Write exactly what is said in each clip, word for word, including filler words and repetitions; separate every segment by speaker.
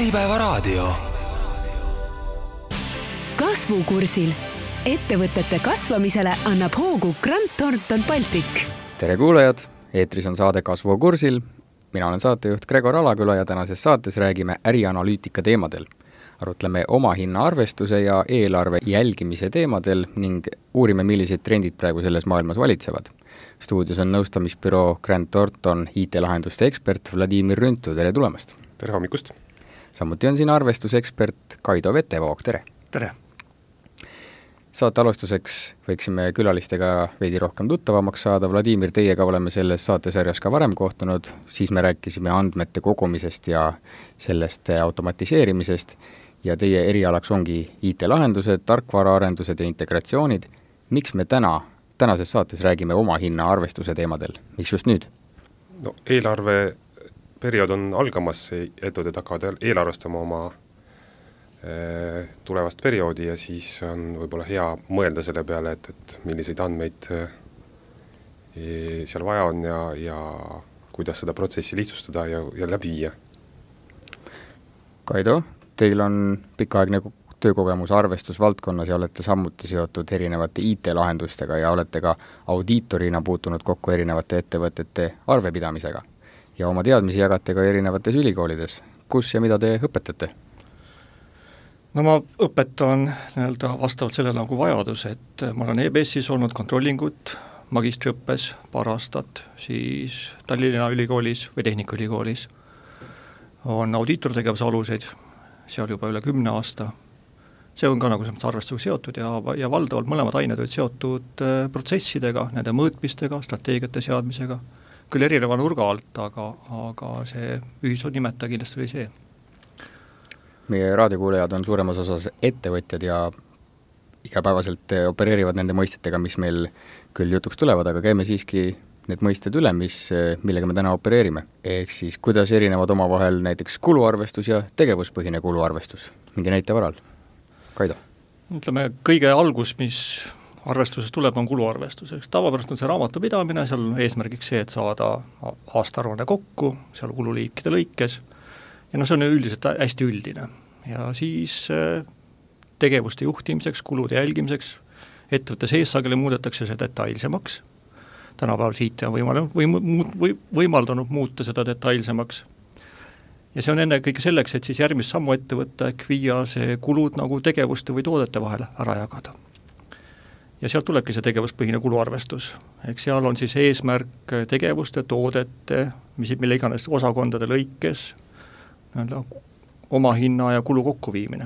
Speaker 1: Äripäevaraadio.
Speaker 2: Kasvukursil. Ettevõtete kasvamisele annab hoogu Grant Thornton Baltic.
Speaker 3: Tere kuulajad, eetris on saade Kasvukursil. Mina olen saatejuht Gregor Alaküla ja tänases saates räägime ärianalüütika teemadel. Arutleme oma hinna arvestuse ja eelarve jälgimise teemadel ning uurime, millised trendid praegu selles maailmas valitsevad. Stuudios on nõustamisbüroo Grant Thornton I T-lahenduste ekspert Vladimir Rüntu, tere tulemast!
Speaker 4: Tere hommikust!
Speaker 3: Samuti on siin arvestusekspert Kaido Vetevoog, tere!
Speaker 5: Tere!
Speaker 3: Saate alustuseks võiksime külalistega veidi rohkem tuttavamaks saada. Vladimir, teiega oleme selles saatesarjas ka varem kohtunud, siis me rääkisime andmete kogumisest ja sellest automatiseerimisest ja teie erialaks ongi I T-lahendused, tarkvaraarendused ja integratsioonid. Miks me täna, tänases saates räägime oma hinna arvestuse teemadel? Miks just nüüd?
Speaker 4: No, eelarve periood on algamas, ettevõtted hakkavad eelarvestama oma tulevast perioodi ja siis on võib-olla hea mõelda selle peale, et, et milliseid andmeid seal vaja on ja, ja kuidas seda protsessi lihtsustada ja, ja läbi viia.
Speaker 3: Kaido, teil on pikaaegne töökogemus arvestusvaldkonnas ja olete samuti seotud erinevate I T-lahendustega ja olete ka audiitorina puutunud kokku erinevate ettevõtete arvepidamisega ja oma teadmisi jagate ka erinevates ülikoolides. Kus ja mida te õpetate?
Speaker 5: No ma õpetan nii-öelda vastavalt sellele nagu vajadus, et ma olen E B S-is olnud kontrollingut magistriõppes paar aastat, siis Tallinna ülikoolis või Tehnikaülikoolis on audiitortegevuse aluseid, seal juba üle kümne aasta. See on ka nagu arvestusega seotud ja, ja valdavalt mõlemad ained olid seotud protsessidega, nende mõõtmistega, strateegiate seadmisega, küll erineva nurga alt, aga, aga see ühisnimetaja kindlasti oli see.
Speaker 3: Meie raadiokuulajad on suuremas osas ettevõtjad ja igapäevaselt opereerivad nende mõistetega, mis meil küll jutuks tulevad, aga käime siiski need mõisted üle, mis, millega me täna opereerime. Ehk siis, kuidas erinevad oma vahel näiteks kuluarvestus ja tegevuspõhine kuluarvestus? Mingi näite varal. Kaido? Ütleme,
Speaker 5: kõige algus, mis arvestuses tuleb, on kuluarvestus. Tavapärast on see raamatupidamine, seal on eesmärgiks see, et saada aastaaruanne kokku, seal kululiikide lõikes. Ja no see on üldiselt hästi üldine. Ja siis tegevuste juhtimiseks, kulude jälgimiseks, ettevõtte sees sageli muudetakse see detailsemaks. Tänapäeval I T on võimaldanud, või, või, võimaldanud muuta seda detailsemaks. Ja see on enne kõik selleks, et siis järgmist sammu ettevõtte ehk viia see kulud nagu tegevuste või toodete vahel ära jagada. Ja sealt tulebki see tegevuspõhine kuluarvestus. Ehk seal on siis eesmärk tegevuste, toodete, mis, mille iganes osakondade lõikes, oma hinna ja kulu kokkuviimine.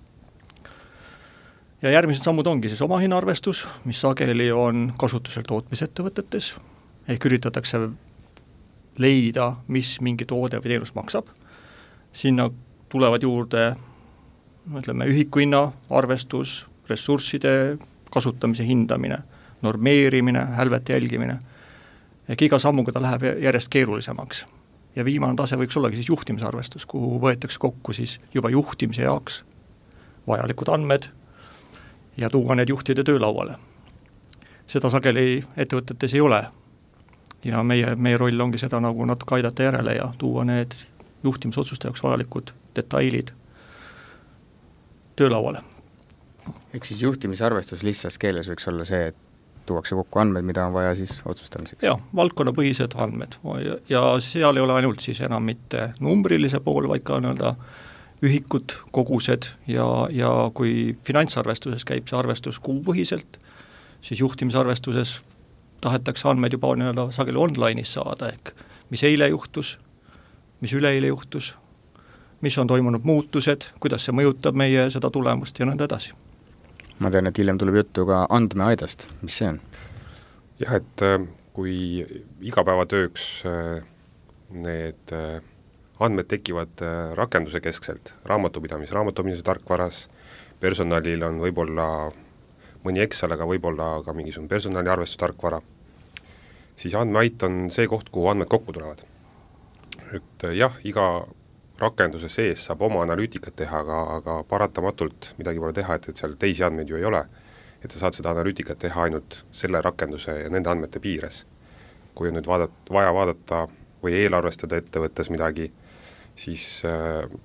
Speaker 5: Ja järgmised sammud ongi siis oma hinnaarvestus, mis sageli on kasutusel tootmisettevõtetes, ehk üritatakse leida, mis mingi toode või teenus maksab. Sinna tulevad juurde ütleme, ühikuhinna arvestus, ressursside kasutamise hindamine, normeerimine, hälvete jälgimine. Ehk iga sammuga ta läheb järjest keerulisemaks. Ja viimane tase võiks ollagi siis juhtimisarvestus, kuhu võetakse kokku siis juba juhtimise jaoks vajalikud andmed ja tuua need juhtide töölauale. Seda sageli ettevõtetes ei ole. Ja meie, meie roll ongi seda nagu natuke aidata järele ja tuua need juhtimisotsuste jaoks vajalikud detailid töölauale.
Speaker 3: Ehk siis juhtimisarvestus lihtsas keeles võiks olla see, et tuuakse kokku andmed, mida on vaja siis otsustamiseks.
Speaker 5: Jah, valdkonnapõhised andmed ja, ja seal ei ole ainult siis enam mitte numbrilise pool, vaid ka nõnda ühikud, kogused ja, ja kui finantsarvestuses käib see arvestus kuupõhiselt, siis juhtimisarvestuses tahetakse andmeid juba nõnda sageli online'is saada, ehk mis eile juhtus, mis üleeile juhtus, mis on toimunud muutused, kuidas see mõjutab meie seda tulemust ja nõnda edasi.
Speaker 3: Ma tean, et hiljem tuleb juttu ka andmeaidast. Mis see on?
Speaker 4: Jah, et kui igapäevatööks need andmed tekivad rakenduse keskselt, raamatupidamis, raamatupidamise tarkvaras, personalil on võib-olla mõni Excel, aga võib-olla ka mingisugune personali arvestustarkvara, siis andmeait on see koht, kuhu andmed kokku tulevad. Et jah, iga rakenduse sees saab oma analüütikat teha, aga, aga paratamatult midagi pole teha, et, et seal teisi andmeid ju ei ole. Et sa saad seda analüütikat teha ainult selle rakenduse ja nende andmete piires. Kui on nüüd vaadata, vaja vaadata või eelarvestada ettevõttes midagi, siis äh,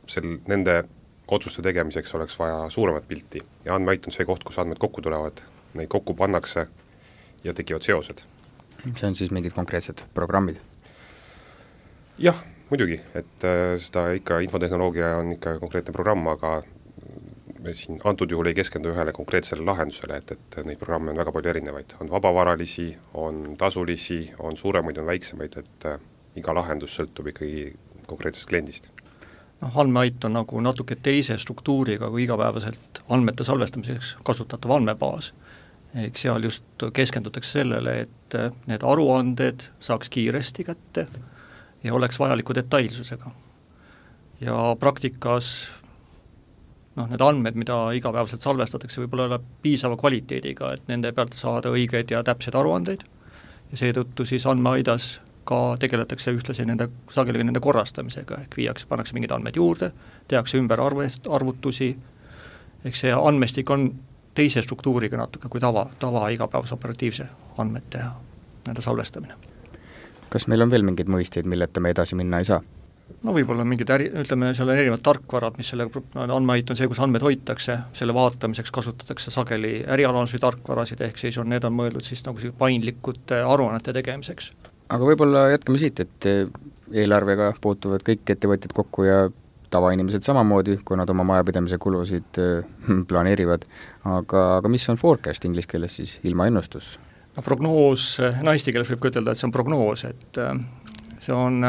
Speaker 4: sel, nende otsuste tegemiseks oleks vaja suuremat pilti ja andmeait on see koht, kus andmed kokku tulevad, neid kokku pannakse ja tekivad seosed.
Speaker 3: See on siis mingid konkreetsed programmid?
Speaker 4: Jah, muidugi, et äh, seda ikka infotehnoloogia on ikka konkreetne programm, aga me siin antud juhul ei keskendu ühele konkreetsele lahendusele, et, et neid programme on väga palju erinevaid. On vabavaralisi, on tasulisi, on suuremaid, on väiksemaid, et äh, iga lahendus sõltub ikkagi konkreetsest kliendist.
Speaker 5: noh, andmeait on nagu natuke teise struktuuriga kui igapäevaselt andmete salvestamiseks kasutatav andmebaas. Ehk seal just keskendutakse sellele, et need aruanded saaks kiiresti kätte ja oleks vajaliku detailsusega. Ja praktikas noh, need andmed, mida igapäevaselt salvestatakse, võib olla piisava kvaliteediga, et nende pealt saada õigeid ja täpseid aruandeid ja seetõttu siis andmeaidas ka tegeletakse ühtlasi nende, sageli nende korrastamisega, ehk viiakse, pannakse mingid andmed juurde, tehakse ümber arvest, arvutusi, ehk see andmestik on teise struktuuriga natuke kui tava, tava igapäevase operatiivse andmete ja nende salvestamine.
Speaker 3: Kas meil on veel mingeid mõisteid, milleta me edasi minna ei saa?
Speaker 5: No võib-olla mingid äri, ütleme, seal on erinevad tarkvarad, mis selle andmeait on see, kus andmed hoitakse, selle vaatamiseks kasutatakse sageli ärialansusi tarkvarasid, ehk siis on, need on mõeldud siis nagu paindlikute aruannete tegemiseks.
Speaker 3: Aga võib-olla jätkame siit, et eelarvega puutuvad kõik ettevõtjad kokku ja tavainimesed samamoodi, kui nad oma majapidamise kulusid planeerivad, aga, aga mis on forecast inglise keeles siis, ilma ennustus?
Speaker 5: No prognoos, naiste keeles võib ütelda, et see on prognoos, et see on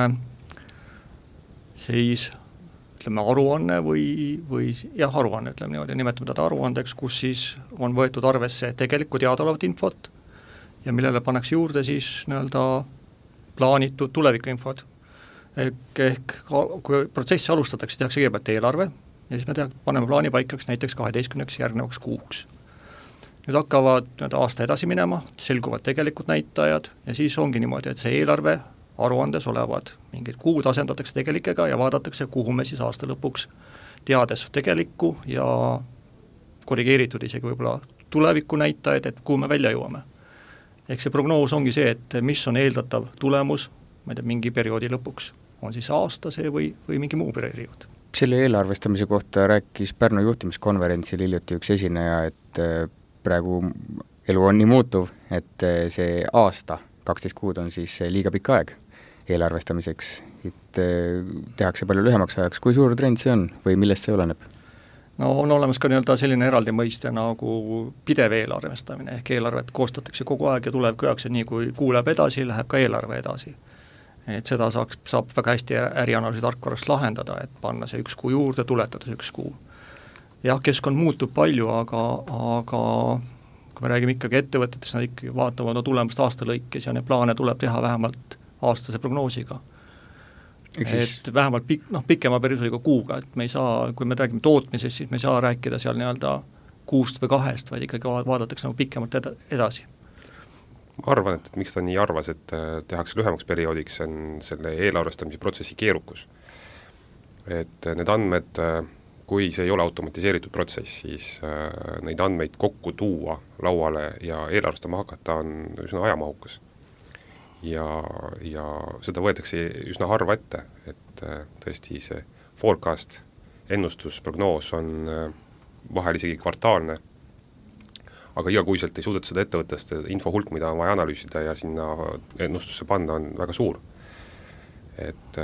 Speaker 5: siis ütleme aruanne või, või jah, aruanne, ütleme niimoodi, nimetame teda aruandeks, kus siis on võetud arvesse tegelikku teadaolevat infot ja millele pannakse juurde siis nii-öelda plaanitud tulevikuinfod. Ehk, ehk kui protsessi alustatakse, tehakse kõigepealt eelarve ja siis me teha, paneme plaani paikaks näiteks kaheteistkümneks järgnevaks kuuks. Nüüd hakkavad nüüd aasta edasi minema, selguvad tegelikud näitajad ja siis ongi niimoodi, et see eelarve aruandes olevad mingid kuud asendatakse tegelikega ja vaadatakse, kuhu me siis aasta lõpuks teades tegelikku ja korrigeeritud isegi võib-olla tuleviku näitajaid, et kuhu me välja jõuame. Ehk see prognoos ongi see, et mis on eeldatav tulemus, ma ei tea, mingi perioodi lõpuks. On siis aasta see või, või mingi muu periood.
Speaker 3: Selle eelarvestamise kohta rääkis Pärnu juhtimiskonverentsil hiljuti üks esineja, et praegu elu on nii muutuv, et see aasta, kaksteist kuud on siis liiga pikk aeg eelarvestamiseks, et tehakse palju lühemaks ajaks. Kui suur trend see on või millest see oleneb?
Speaker 5: No on olemas ka nii-öelda selline eraldi mõiste nagu pidev eelarvestamine, ehk eelarvet koostatakse kogu aeg ja tuleb kõjaks, et nii kui kuu läheb edasi, läheb ka eelarve edasi. Et seda saaks, saab väga hästi ärianalüüsi tarkvarast lahendada, et panna see üks kuu juurde, tuletada see üks kuu. Jah, keskkond muutub palju, aga, aga kui me räägime ikkagi ettevõtetest, nad ikkagi vaatavad no, tulemust aasta lõikes ja neid plaane tuleb teha vähemalt aastase prognoosiga. Siis... et vähemalt pik, no, pikema perioodiga kuuga, et me ei saa, kui me räägime tootmisest, siis me ei saa rääkida seal nii-öelda kuust või kahest, vaid ikkagi vaadatakse nagu pikemalt eda, edasi.
Speaker 4: Ma arvan, et, et miks ta nii arvas, et tehakse lühemaks perioodiks, on selle eelarvestamise protsessi keerukus. Et need andmed, kui see ei ole automatiseeritud protsess, siis neid andmeid kokku tuua lauale ja eelarvestama hakata on üsna ajamahukas. Ja, ja seda võetakse üsna harva ette, et tõesti see forecast, ennustus, prognoos on vahel isegi kvartaalne, aga igakuiselt ei suudeta seda ettevõttest, info hulk, mida on vaja analüüsida ja sinna ennustusse panna, on väga suur. Et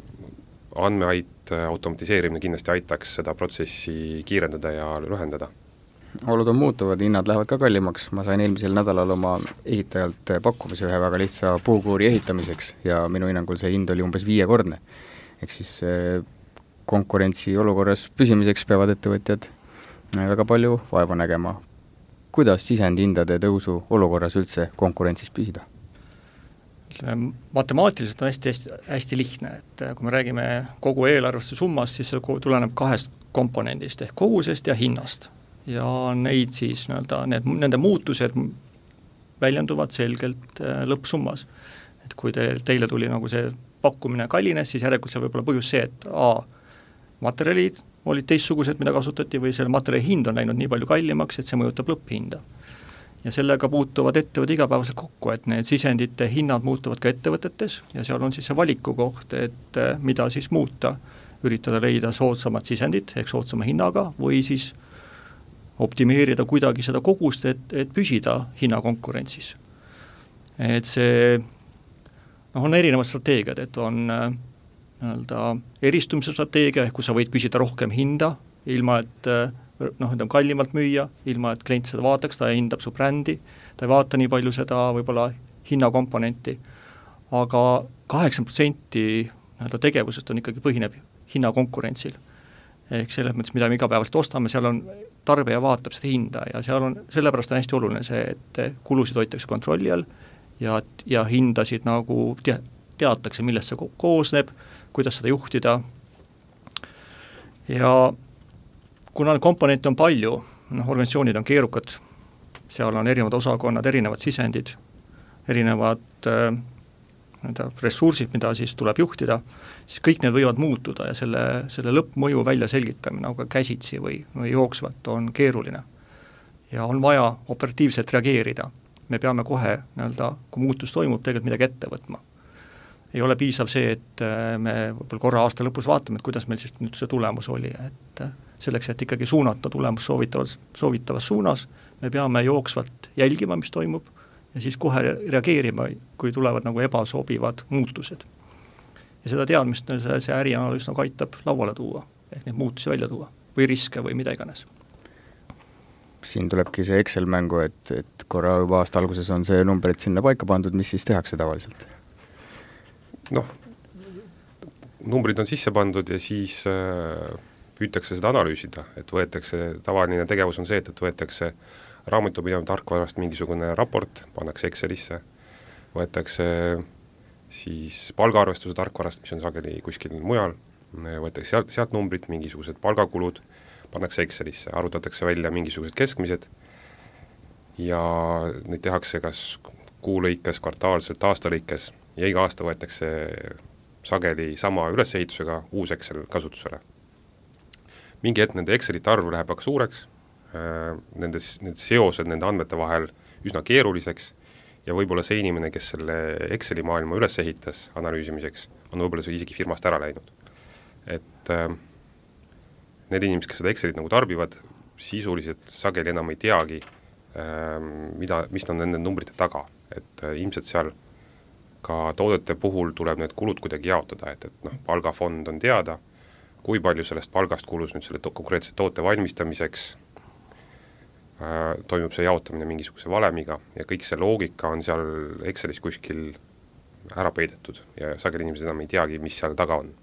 Speaker 4: andmeait automatiseerimine kindlasti aitaks seda protsessi kiirendada ja lühendada.
Speaker 3: Olud on muutuvad, hinnad lähevad ka kallimaks. Ma sain eelmisel nädalal oma ehitajalt pakkumise ühe väga lihtsa puukuuri ehitamiseks ja minu hinnangul see hind oli umbes viiekordne. Ehk siis konkurentsi olukorras püsimiseks peavad ettevõtjad väga palju vaeva nägema. Kuidas sisendhindade tõusu olukorras üldse konkurentsis püsida?
Speaker 5: Matemaatiliselt on hästi, hästi, hästi lihtne, et kui me räägime kogu eelarveste summast, siis see tuleneb kahest komponendist ehk kogusest ja hinnast. Ja neid siis, nii-öelda, need, nende muutused väljenduvad selgelt lõppsummas. Et kui te, teile tuli nagu see pakkumine kallines, siis järelikult see võib olla põhjus see, et a, materjalid olid teistsugused, mida kasutati, või selle materjali hind on läinud nii palju kallimaks, et see mõjutab lõpphinda. Ja sellega puutuvad ettevõtted igapäevaselt kokku, et need sisendite hinnad muutuvad ka ettevõtetes ja seal on siis see valiku koht, et mida siis muuta üritada leida soodsamat sisendit ehk soodsama hinnaga või siis optimeerida kuidagi seda kogust, et, et püsida hinnakonkurentsis. Et see noh, on erinevad strateegiad, et on nii-öelda eristumise strateegia, ehk kus sa võid küsida rohkem hinda, ilma et noh, et on kallimalt müüa, ilma et klient seda vaataks, ta hindab su brändi, ta ei vaata nii palju seda võib-olla hinnakomponenti, aga kaheksakümmend protsenti nii-öelda tegevusest on ikkagi põhineb hinnakonkurentsil. Ehk selles mõttes, mida me igapäevast ostame, seal on, tarbija vaatab seda hinda ja seal on, sellepärast on hästi oluline see, et kulusid hoitakse kontrolli all ja, ja hindasid nagu te, teatakse, millest see koosneb, kuidas seda juhtida. Ja kuna komponente on palju, noh, organisatsioonid on keerukad, seal on erinevad osakonnad, erinevad sisendid, erinevad äh, ressursid, mida siis tuleb juhtida, siis kõik need võivad muutuda ja selle, selle lõppmõju välja selgitamine nagu käsitsi või, või jooksvalt on keeruline. Ja on vaja operatiivselt reageerida. Me peame kohe, nii-öelda, kui muutus toimub, tegelikult midagi ette võtma. Ei ole piisav see, et me võib-olla korra aasta lõpus vaatame, et kuidas meil siis nüüd see tulemus oli, et selleks, et ikkagi suunata tulemus soovitavas, soovitavas suunas, me peame jooksvalt jälgima, mis toimub, ja siis kohe reageerima, kui tulevad nagu ebasobivad muutused. Ja seda teadmist see, see ärianalüüs nagu aitab lauale tuua, ehk neid muutusi välja tuua, või riske või mida iganes.
Speaker 3: Siin tulebki see Excel mängu, et, et korra juba aasta alguses on see numbrid sinna paika pandud, mis siis tehakse tavaliselt?
Speaker 4: Noh, numbrid on sisse pandud ja siis äh, püütakse seda analüüsida, et võetakse, tavaline tegevus on see, et, et võetakse raamatupidamise tarkvarast mingisugune raport, pannakse Excelisse, võetakse siis palgaarvestuse tarkvarast, mis on sageli kuskil mujal, võetakse sealt, sealt numbrid, mingisugused palgakulud, pannakse Excelisse, arvutatakse välja mingisugused keskmised ja neid tehakse kas kuu lõikes, kvartaalselt, aasta lõikes ja iga aasta võetakse sageli sama ülesehitusega uus Excel kasutusele. Mingi hetk nende Excelite arv läheb aga suureks, nendes, need seosed nende andmete vahel üsna keeruliseks ja võib-olla see inimene, kes selle Exceli maailma üles ehitas analüüsimiseks, on võib-olla see isegi firmast ära läinud. Et äh, need inimesed, kes seda Excelit nagu tarbivad, sisuliselt sageli enam ei teagi, äh, mida, mis on nende numbrite taga. Et äh, ilmselt seal ka toodete puhul tuleb need kulud kuidagi jaotada, et, et noh, palgafond on teada, kui palju sellest palgast kulus nüüd selle to- konkreetse toote valmistamiseks, toimub see jaotamine mingisuguse valemiga ja kõik see loogika on seal Excelis kuskil ära peidetud ja sageli inimesed enam ei teagi, mis seal taga on.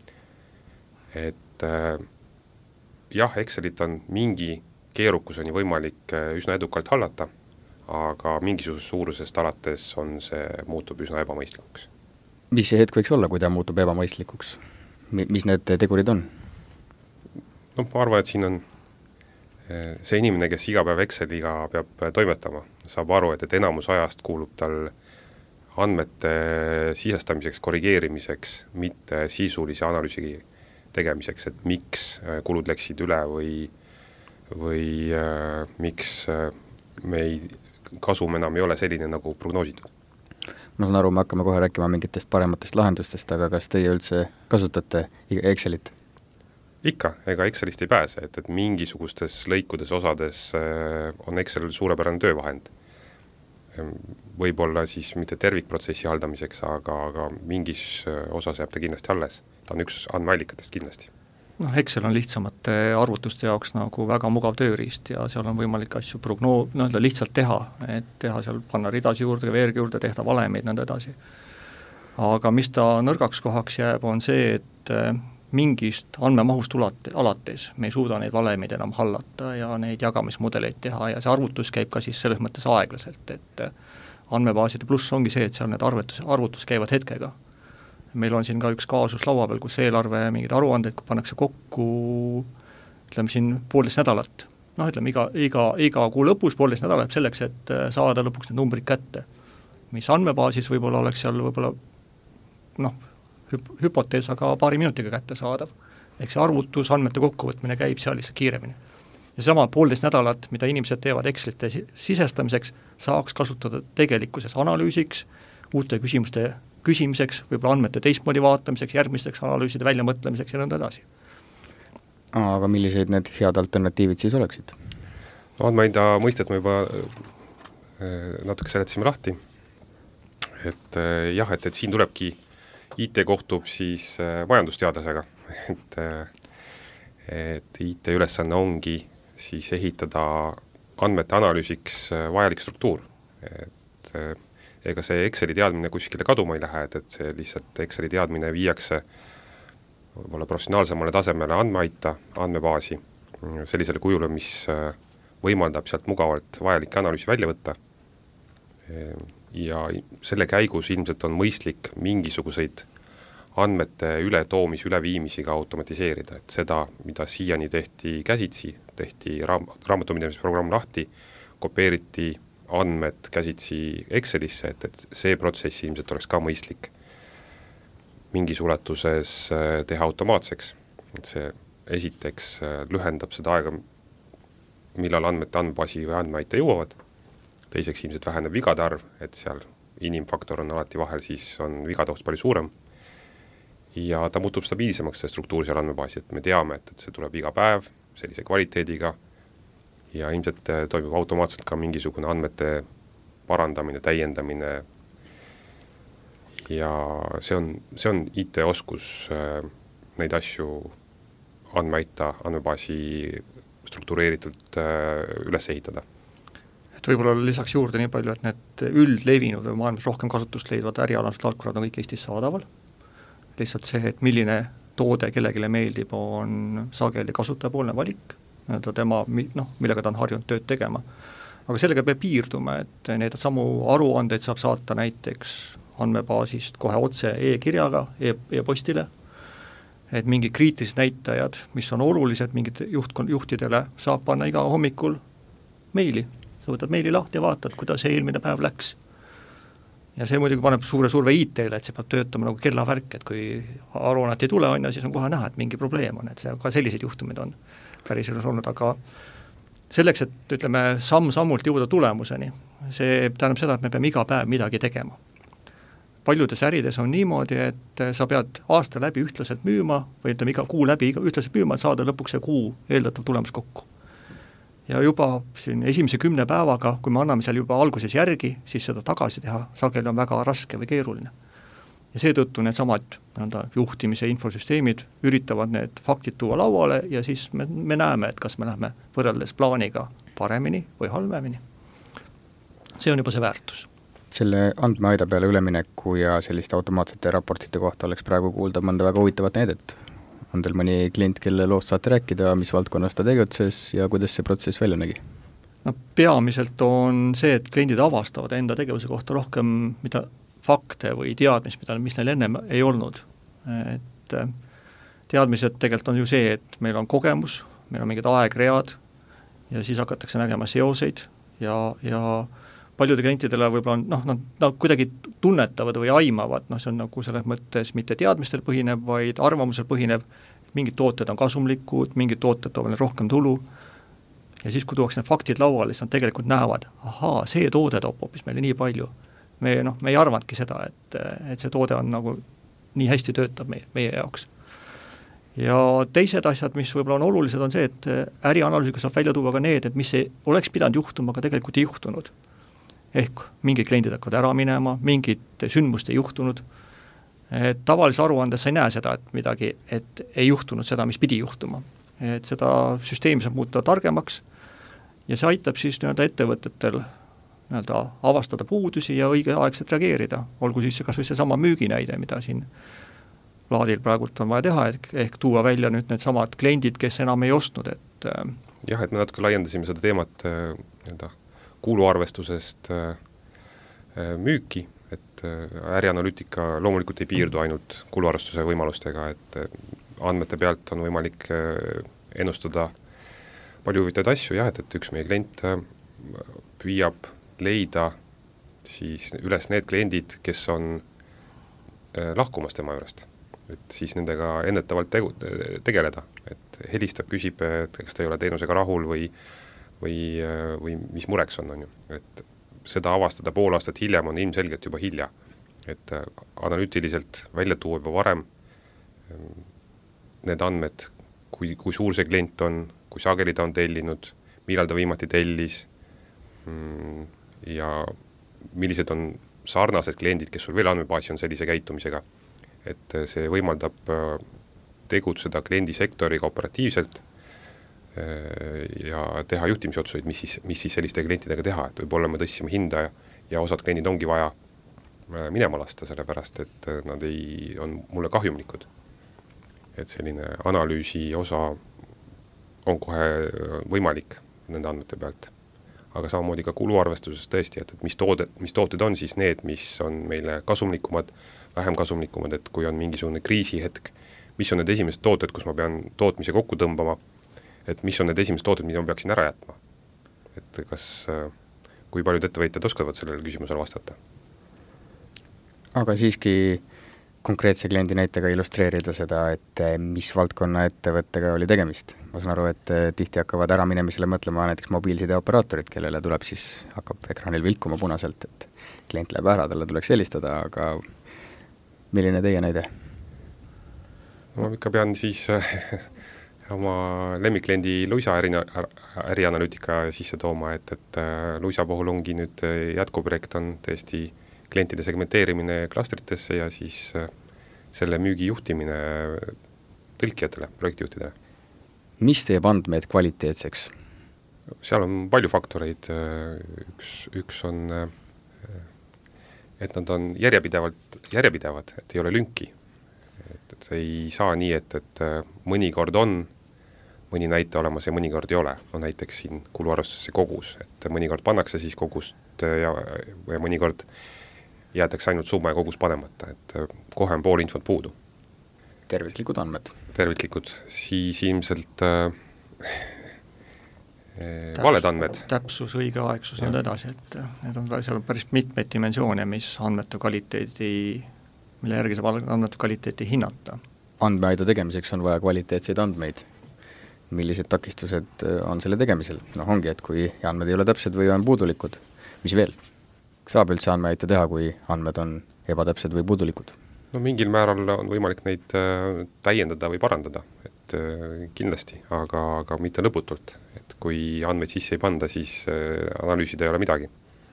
Speaker 4: Et äh, jah, Excelit on mingi keerukuseni võimalik üsna edukalt hallata, aga mingisugusest suurusest alates on see, muutub üsna ebamõistlikuks.
Speaker 3: Mis see hetk võiks olla, kui ta muutub ebamõistlikuks? Mis need tegurid on?
Speaker 4: No ma arvan, et siin on see inimene, kes iga päev Exceliga peab toimetama, saab aru, et, et enamus ajast kuulub tal andmete sisestamiseks, korrigeerimiseks, mitte sisulise analüüsi tegemiseks, et miks kulud läksid üle või, või äh, miks äh, me ei, kasum enam ei ole selline nagu prognoositud.
Speaker 3: Ma saan aru, me hakkame kohe rääkima mingitest parematest lahendustest, aga kas teie üldse kasutate Excelit?
Speaker 4: Ikka, ega Excelist ei pääse, et, et mingisugustes lõikudes osades on Excel suurepärane töövahend. Võib-olla siis mitte tervikprotsessi haldamiseks, aga, aga mingis osas jääb ta kindlasti alles. Ta on üks andmeallikatest kindlasti.
Speaker 5: No, Excel on lihtsamate arvutuste jaoks nagu väga mugav tööriist ja seal on võimalik asju prognoo-, no, lihtsalt teha, et teha seal, panna ridasi juurde, veergi juurde, tehta valemeid, nõnda edasi. Aga mis ta nõrgaks kohaks jääb, on see, et mingist andmemahust ulate, alates me ei suuda neid valemeid enam hallata ja neid jagamismudeleid teha ja see arvutus käib ka siis selles mõttes aeglaselt, et andmebaaside pluss ongi see, et seal need arvutus, arvutus käivad hetkega. Meil on siin ka üks kaasus laua peal, kus eelarve mingid aruanded pannakse kokku, ütleme siin poolteist nädalat, noh ütleme iga, iga, iga kuu lõpus poolteist nädalat selleks, et saada lõpuks need numbrid kätte, mis andmebaasis võib-olla oleks seal võib-olla noh, hüpotees, aga paari minutiga kätte saadav. Ehk see arvutus, andmete kokkuvõtmine käib seal lihtsalt kiiremini. Ja sama poolteist nädalat, mida inimesed teevad Excelite sisestamiseks, saaks kasutada tegelikkuses analüüsiks, uute küsimuste küsimiseks, võib-olla andmete teistmoodi vaatamiseks, järgmisteks analüüside väljamõtlemiseks ja nõnda edasi.
Speaker 3: Aga millised need head alternatiivid siis oleksid?
Speaker 4: No andmehinda mõistet me juba natuke seletasime lahti, et jah, et, et siin tulebki I T kohtub siis majandusteadlasega, et, et I T ülesanne ongi siis ehitada andmete analüüsiks vajalik struktuur, et ega see Exceli teadmine kuskile kaduma ei lähe, et, et see lihtsalt Exceli teadmine viiakse võib-olla professionaalsemale tasemele andmeaita, andmebaasi, sellisele kujule, mis võimaldab sealt mugavalt vajalikke analüüsi välja võtta ja selle käigus ilmselt on mõistlik mingisuguseid andmete ületoomis, üleviimisi ka automatiseerida, et seda, mida siiani tehti käsitsi, tehti raam-, raamatupidamisprogramm lahti, kopeeriti andmed käsitsi Excelisse, et, et see protsess ilmselt oleks ka mõistlik mingis ulatuses teha automaatseks, et see esiteks lühendab seda aega, millal andmete andmebaasi või andmeaita jõuavad, teiseks ilmselt väheneb vigade arv, et seal inimfaktor on alati vahel, siis on vigade oht palju suurem ja ta muutub stabiilsemaks, see struktuur seal andmebaasi, et me teame, et, et see tuleb iga päev sellise kvaliteediga ja ilmselt toimub automaatselt ka mingisugune andmete parandamine, täiendamine ja see on, see on I T-oskus neid asju andmeaita, andmebaasi struktureeritult üles ehitada.
Speaker 5: Et võib-olla lisaks juurde nii palju, et need üldlevinud või maailmas rohkem kasutust leidvad ärialased tarkvarad on kõik Eestis saadaval. Lihtsalt see, et milline toode kellegile meeldib, on sageli kasutajapoolne valik, tema, noh, millega ta on harjunud tööd tegema. Aga sellega peab piirduma, et neid samu aruandeid saab saata näiteks andmebaasist kohe otse e-kirjaga, e-postile, et mingid kriitilised näitajad, mis on olulised mingid juhtkond, juhtidele, saab panna iga hommikul meili. Sa võtad meili lahti ja vaatad, kuidas see eelmine päev läks. Ja see muidugi paneb suure surve I T-le, et see peab töötama nagu kellavärk, et kui aruannet ei tule, on, siis on kohe näha, et mingi probleem on, et see ka sellised juhtumid on päris elus olnud, aga selleks, et ütleme samm-sammult jõuda tulemuseni, see tähendab seda, et me peame iga päev midagi tegema. Paljudes ärides on niimoodi, et sa pead aasta läbi ühtlaselt müüma või ütleme iga kuu läbi iga ühtlaselt müüma, et saada lõpuks see kuu eeldatav tulemus kokku. Ja juba siin esimese kümne päevaga, kui me anname seal juba alguses järgi, siis seda tagasi teha sageli on väga raske või keeruline. Ja seetõttu need samad juhtimise infosüsteemid üritavad need faktid tuua lauale ja siis me, me näeme, et kas me lähme võrreldes plaaniga paremini või halvemini. See on juba see väärtus.
Speaker 3: Selle andmeaida peale ülemineku ja selliste automaatsete raportite kohta oleks praegu kuulda mõnda väga huvitavat näidet. On teil mõni klient, kelle loost saate rääkida, mis valdkonnas ta tegutses ja kuidas see protsess välja nägi?
Speaker 5: No, peamiselt on see, et kliendid avastavad enda tegevuse kohta rohkem mida fakte või teadmist, mida, mis neil ennem ei olnud. Et teadmised tegelikult on ju see, et meil on kogemus, meil on mingid aegread ja siis hakatakse nägema seoseid ja, ja paljude klientidele võib-olla on, noh, nad, nad kuidagi tunnetavad või aimavad, noh, see on nagu selles mõttes mitte teadmistel põhinev, vaid arvamusel põhinev, mingid tooted on kasumlikud, mingid tooted toovad rohkem tulu ja siis, kui tuuakse need faktid lauale, siis nad tegelikult näevad, ahaa, see toode toob hoopis meile nii palju. Me, noh, me ei arvanudki seda, et, et see toode on nagu nii hästi töötab meie, meie jaoks. Ja teised asjad, mis võib-olla on olulised, on see, et ärianalüüsiga saab välja tuua ka need, et mis ei oleks pidanud juhtuma, aga tegelikult ei juhtunud. Ehk mingid kliendid hakkavad ära minema, mingid sündmust ei juhtunud. Et tavalises aruandes sa ei näe seda, et midagi, et ei juhtunud seda, mis pidi juhtuma. Et seda süsteemi saab muuta targemaks ja see aitab siis nii-öelda ettevõtetel nii-öelda avastada puudusi ja õigeaegselt reageerida. Olgu siis kas või see sama müüginäide, mida siin laadil praegult on vaja teha, et ehk tuua välja nüüd need samad kliendid, kes enam ei ostnud. Et
Speaker 4: jah, et me natuke laiendasime seda teemat nii-öelda kuluarvestusest müüki, et ärianalüütika loomulikult ei piirdu ainult kuluarvestuse võimalustega, et andmete pealt on võimalik ennustada palju huvitaid asju, jah, et, et üks meie klient püüab leida siis üles need kliendid, kes on lahkumas tema juurest, et siis nendega ennetavalt tegu, tegeleda, et helistab, küsib, et kas ta ei ole teenusega rahul või Või, või mis mureks on, on ju. Et seda avastada pool aastat hiljem on ilmselgelt juba hilja. et analüütiliselt välja tuua juba varem need andmed, kui, kui suur see klient on, kui sageli ta on tellinud, millal ta viimati tellis ja millised on sarnased kliendid, kes sul veel andmebaasi on sellise käitumisega, et see võimaldab tegutseda kliendisektoriga operatiivselt ja teha juhtimisotsuseid, mis siis, mis siis selliste klientidega teha, et võib-olla me tõstsime hinda ja, ja osad kliendid ongi vaja minema lasta, sellepärast et nad ei, on mulle kahjumlikud. Et selline analüüsi osa on kohe võimalik nende andmete pealt. Aga samamoodi ka kuluarvestuses tõesti, et, et mis, toode, mis tooted on siis need, mis on meile kasumlikumad, vähem kasumlikumad, et kui on mingisugune kriisihetk, mis on need esimesed tooted, kus ma pean tootmise kokku tõmbama, et mis on need esimesed tooted, mida ma peaksin ära jätma. Et kas, kui paljud ettevõtjad oskavad sellele küsimusele vastata?
Speaker 3: Aga siiski konkreetse kliendi näitega illustreerida seda, et mis valdkonna ettevõttega oli tegemist. Ma saan aru, et tihti hakkavad ära minemisele mõtlema näiteks mobiilside operaatorid, kellele tuleb siis, hakkab ekraanil vilkuma punaselt, et klient läheb ära, talle tuleks helistada, aga milline teie näide?
Speaker 4: Ma ikka pean siis oma lemmikliendi Luisa ärianalüütika sisse tooma, et, et Luisa puhul ongi nüüd jätkuprojekt on tõesti klientide segmenteerimine klastritesse ja siis selle müügi juhtimine tõlkijatele, projektijuhtidele.
Speaker 3: Mis teeb andmeid kvaliteetseks?
Speaker 4: Seal on palju faktoreid, üks, üks on, et nad on järjepidevalt, järjepidevad, et ei ole lünki. Et, et ei saa nii, et, et mõnikord on mõni näite olemas ja mõnikord ei ole. No näiteks siin kuluarvestusse kogus, et mõnikord pannakse siis kogust ja, ja mõnikord jäetakse ainult summa ja kogus panemata, et kohe on pool infot puudu.
Speaker 3: Tervislikud andmed.
Speaker 4: Tervislikud, siis ilmselt äh, Täpsus, valed andmed.
Speaker 5: Täpsus, õige aegsus ja nii edasi, et need on, seal on päris mitmeid dimensioone, mis andmete kvaliteedi, mille järgi saab andmete kvaliteeti hinnata.
Speaker 3: Andmeaida tegemiseks on vaja kvaliteetseid andmeid. Millised takistused on selle tegemisel? No ongi, et kui andmed ei ole täpsed või on puudulikud, mis veel? Saab üldse andmeaita teha, kui andmed on ebatäpsed või puudulikud?
Speaker 4: No mingil määral on võimalik neid täiendada või parandada, et kindlasti, aga, aga mitte lõputult. Et kui andmeid sisse ei panda, siis analüüsida ei ole midagi.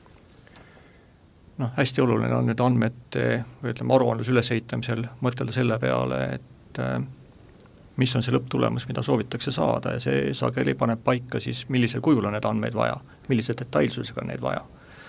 Speaker 5: Noh, hästi oluline on nüüd andmete, või ütleme, aruandluse ülesehitamisel mõtelda selle peale, et mis on see lõpptulemus, mida soovitakse saada ja see sageli paneb paika siis, millisel kujul on need andmeid vaja, millise detailsusega on neid vaja.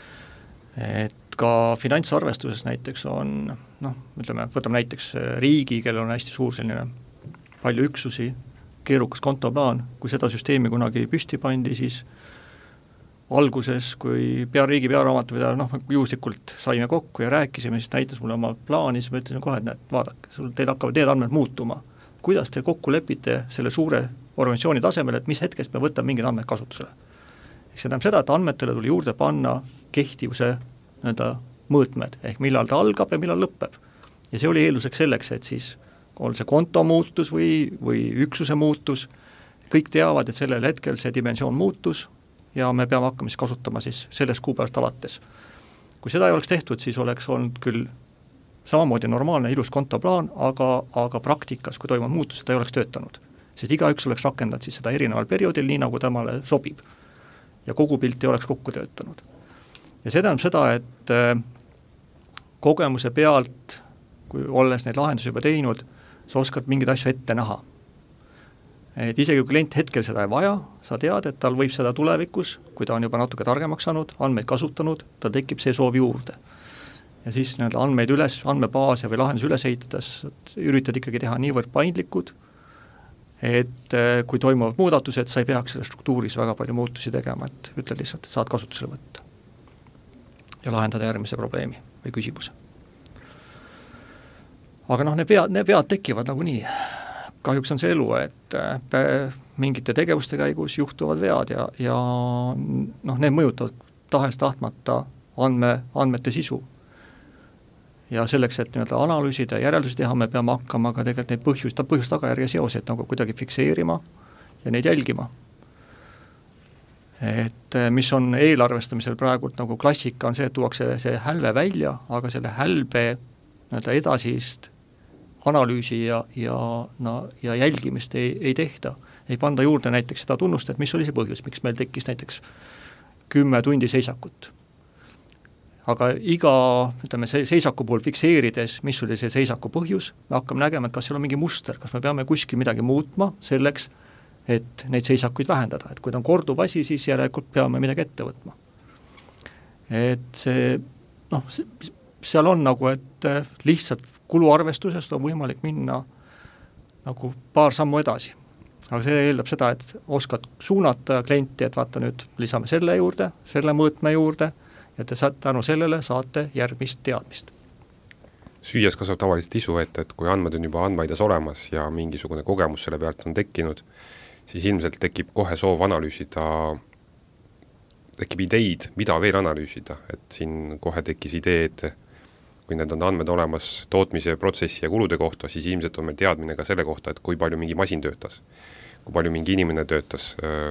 Speaker 5: Et ka finantsarvestuses näiteks on, noh, ütleme, võtame näiteks riigi, kellel on hästi suur selline palju üksusi, keerukas kontoplaan, kui seda süsteemi kunagi püsti pandi, siis alguses, kui pea riigi pearaamatupidaja, noh, juhuslikult saime kokku ja rääkisime, siis näitas mulle oma plaani, siis ma ütlesin kohe, et näed, vaadake, sul teil hakkavad need andmed muutuma. Kuidas te kokku lepite selle suure organisatsiooni tasemel, et mis hetkest me võtame mingid andmed kasutusele? See tähendab seda, et andmetele tuli juurde panna kehtivuse nii-öelda mõõtmed, ehk millal ta algab ja millal lõppeb. Ja see oli eelduseks selleks, et siis on see konto muutus või, või üksuse muutus, kõik teavad, et sellel hetkel see dimensioon muutus ja me peame hakkama siis kasutama siis sellest kuupäevast alates. Kui seda ei oleks tehtud, siis oleks olnud küll samamoodi normaalne ilus kontoplaan, aga, aga praktikas, kui toimub muutus, seda ei oleks töötanud. Sest igaüks oleks rakendanud siis seda erineval perioodil, nii nagu temale sobib. Ja kogu pilt ei oleks kokku töötanud. Ja see tähendab seda, et kogemuse pealt, kui olles neid lahendusi juba teinud, sa oskad mingeid asju ette näha. Et isegi kui klient hetkel seda ei vaja, sa tead, et tal võib seda tulevikus, kui ta on juba natuke targemaks saanud, andmeid kasutanud, tal tekib see soov juurde. Ja siis need andmeid üles, andmebaase või lahendus üles ehitades, üritad ikkagi teha niivõrd paindlikud, et kui toimuvad muudatused, sa ei peaks selle struktuuris väga palju muutusi tegema, et ütle lihtsalt, et saad kasutusele võtta ja lahendada järgmise probleemi või küsimuse. Aga noh, need vead, need vead tekivad nagu nii. Kahjuks on see elu, et mingite tegevuste käigus juhtuvad vead ja, ja noh, need mõjutavad tahes tahtmata andme, andmete sisu. Ja selleks, et nii-öelda analüüsida ja järeldusi teha, me peame hakkama ka tegelikult neid põhjust, põhjust tagajärge seoseid nagu kuidagi fikseerima ja neid jälgima. et mis on eelarvestamisel praegult nagu klassika, on see, et tuuakse see hälve välja, aga selle hälbe nii-öelda edasist analüüsi ja, ja, no, ja jälgimist ei, ei tehta. Ei panda juurde näiteks seda tunnust, et mis oli see põhjus, miks meil tekkis näiteks kümme tundi seisakut. Aga iga, ütleme, seisaku puhul fikseerides, mis oli see seisaku põhjus, me hakkame nägema, et kas seal on mingi muster, kas me peame kuskil midagi muutma selleks, et neid seisakuid vähendada, et kui ta on korduv asi, siis järelikult peame midagi ette võtma. Et see, noh, seal on nagu, et lihtsalt kuluarvestusest on võimalik minna nagu paar sammu edasi. Aga see eeldab seda, et oskad suunata klienti, et vaata nüüd lisame selle juurde, selle mõõtme juurde, ja te saate tänu sellele saate järgmist teadmist.
Speaker 4: Süües kasvab tavaliselt isu, et, et kui andmed on juba andmaidas olemas ja mingisugune kogemus selle pealt on tekkinud, siis ilmselt tekib kohe soov analüüsida, tekib ideid, mida veel analüüsida, et siin kohe tekkis idee, et kui need on andmed olemas tootmise, protsessi ja kulude kohta, siis ilmselt on meil teadmine ka selle kohta, et kui palju mingi masin töötas, kui palju mingi inimene töötas,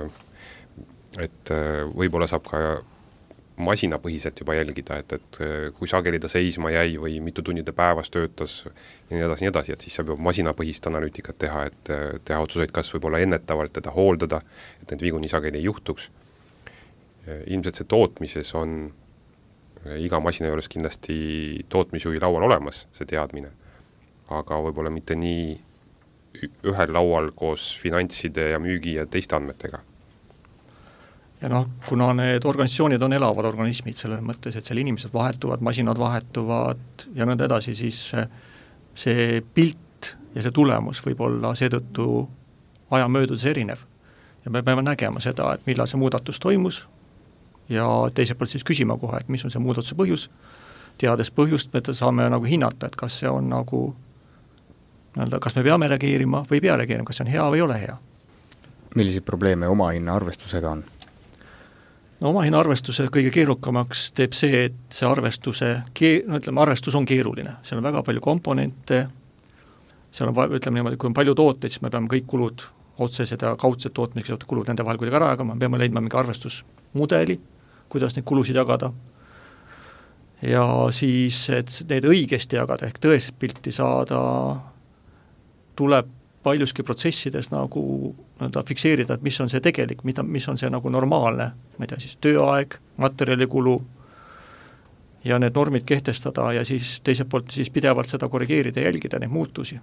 Speaker 4: et võib-olla saab ka masinapõhiselt juba jälgida, et, et kui sageli ta seisma jäi või mitu tunnide päevas töötas ja nii edasi, nii edasi, et siis saab juba masinapõhist analüütikat teha, et teha otsuseid, kas võib-olla ennetavalt teda hooldada, et need vigu nii sageli ei juhtuks. Ilmselt see tootmises on iga masina juures kindlasti tootmisjuhi laual olemas, see teadmine, aga võib-olla mitte nii ühel laual koos finantside ja müügi ja teiste andmetega.
Speaker 5: Ja noh, kuna need organisatsioonid on elavad organismid selles mõttes, et seal inimesed vahetuvad, masinad vahetuvad ja nõnda edasi, siis see pilt ja see tulemus võib olla seetõttu aja möödudes erinev. Ja me peame nägema seda, et millal see muudatus toimus ja teiselt poolt siis küsima kohe, et mis on see muudatuse põhjus. Teades põhjust, me saame nagu hinnata, et kas see on nagu, näelda, kas me peame reageerima või ei pea reageerima, kas see on hea või ei ole hea.
Speaker 3: Milliseid probleeme oma hinna arvestusega on?
Speaker 5: No oma hinna arvestuse kõige keerukamaks teeb see, et see arvestuse, no ütleme, arvestus on keeruline. Seal on väga palju komponente, seal on, ütleme niimoodi, kui on palju tooteid, siis me peame kõik kulud, otsesed ja kaudsed tootmiseks kulud nende vahel kuidagi ära jagama, me peame leidma mingi arvestusmudeli, kuidas neid kulusid jagada. Ja siis, et neid õigesti jagada, ehk tõest pilti saada, tuleb paljuski protsessides nagu nõnda fikseerida, et mis on see tegelik, mida, mis on see nagu normaalne, ma ei tea, siis tööaeg, materjalikulu ja need normid kehtestada ja siis teiselt poolt siis pidevalt seda korrigeerida ja jälgida neid muutusi.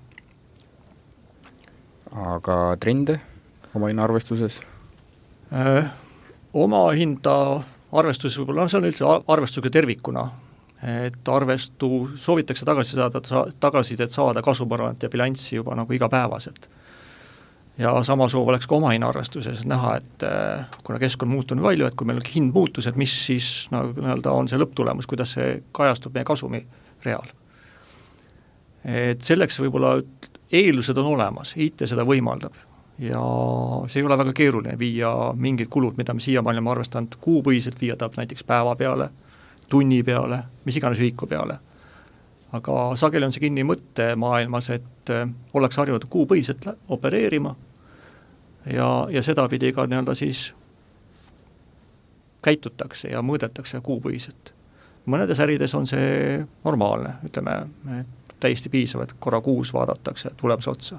Speaker 3: Aga trende oma hinna arvestuses?
Speaker 5: Öö, oma hinda arvestuses võib-olla, no see on üldse arvestusega tervikuna, et arvestu soovitakse tagasi saada, tagasidet saada kasumaranat ja bilanssi juba nagu igapäevaselt. Ja sama soov oleks ka oma hinnaarvestuses näha, et kuna keskkond muutunud palju, et kui meil hind muutus, et mis siis nagu, on see lõpptulemus, kuidas see kajastub meie kasumi real. Et selleks võib-olla eelused on olemas, I T seda võimaldab ja see ei ole väga keeruline viia mingid kulud, mida me siiamaani oleme arvestanud kuupõhiselt, viia tahab näiteks päeva peale, tunni peale, mis iganes ühiku peale. Aga sageli on see kinni mõtte maailmas, et ollakse harjunud kuupõhiselt opereerima ja, ja seda pidi ka nii-öelda siis käitutakse ja mõõdetakse kuupõhiselt. Mõnedes ärides on see normaalne, ütleme, et täiesti piisav, et korra kuus vaadatakse tulemus otsa.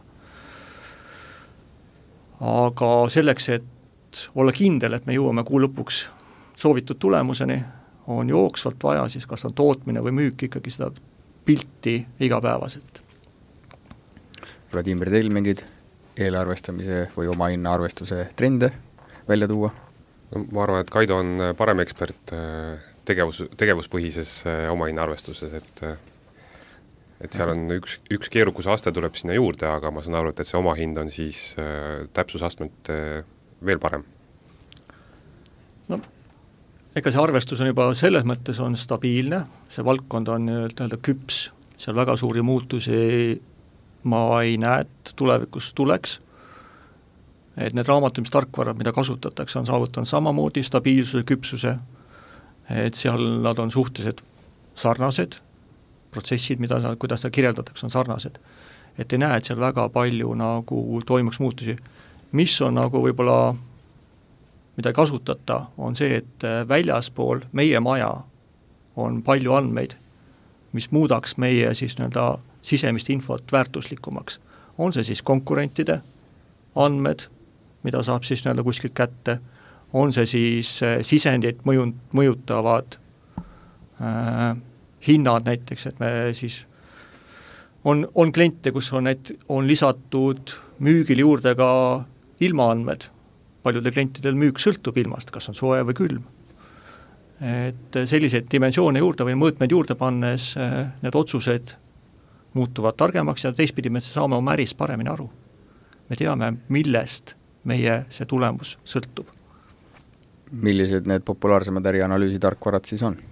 Speaker 5: Aga selleks, et olla kindel, et me jõuame kuu lõpuks soovitud tulemuseni, on jooksvalt vaja siis, kas on tootmine või müük ikkagi seda pilti igapäevaselt.
Speaker 3: Vladimir, teil mingid eelarvestamise või oma hinna arvestuse trende välja tuua?
Speaker 4: No, ma arvan, et Kaido on parem ekspert tegevus, tegevuspõhises oma hinna arvestuses, et, et seal on üks, üks keerukuse aste tuleb sinna juurde, aga ma saan aru, et see oma hind on siis täpsusastmed veel parem.
Speaker 5: No, ega see arvestus on juba selles mõttes on stabiilne, see valdkond on nii-öelda küps, seal väga suuri muutusi ma ei näe, et tulevikus tuleks, et need raamatamistarkvarad, mida kasutatakse, on saavutanud samamoodi stabiilsuse, küpsuse, et seal nad on suhteliselt sarnased, protsessid, mida, kuidas seda kirjeldatakse, on sarnased, et ei näe, et seal väga palju nagu toimuks muutusi, mis on nagu võib-olla mida ei kasutata, on see, et väljaspool meie maja on palju andmeid, mis muudaks meie siis nii-öelda sisemist infot väärtuslikumaks. On see siis konkurentide andmed, mida saab siis nii-öelda kuskilt kätte, on see siis sisendit mõju, mõjutavad äh, hinnad näiteks, et me siis on, on kliente, kus on, et on lisatud müügil juurde ka ilmaandmed. Paljudel klientidel müük sõltub ilmast, kas on soe või külm. Et selliseid dimensioone juurde või mõõtmeid juurde pannes need otsused muutuvad targemaks ja teistpidi me saame oma äris paremini aru. Me teame, millest meie see tulemus sõltub.
Speaker 3: Millised need populaarsemad ärianalüüsi tarkvarad siis on?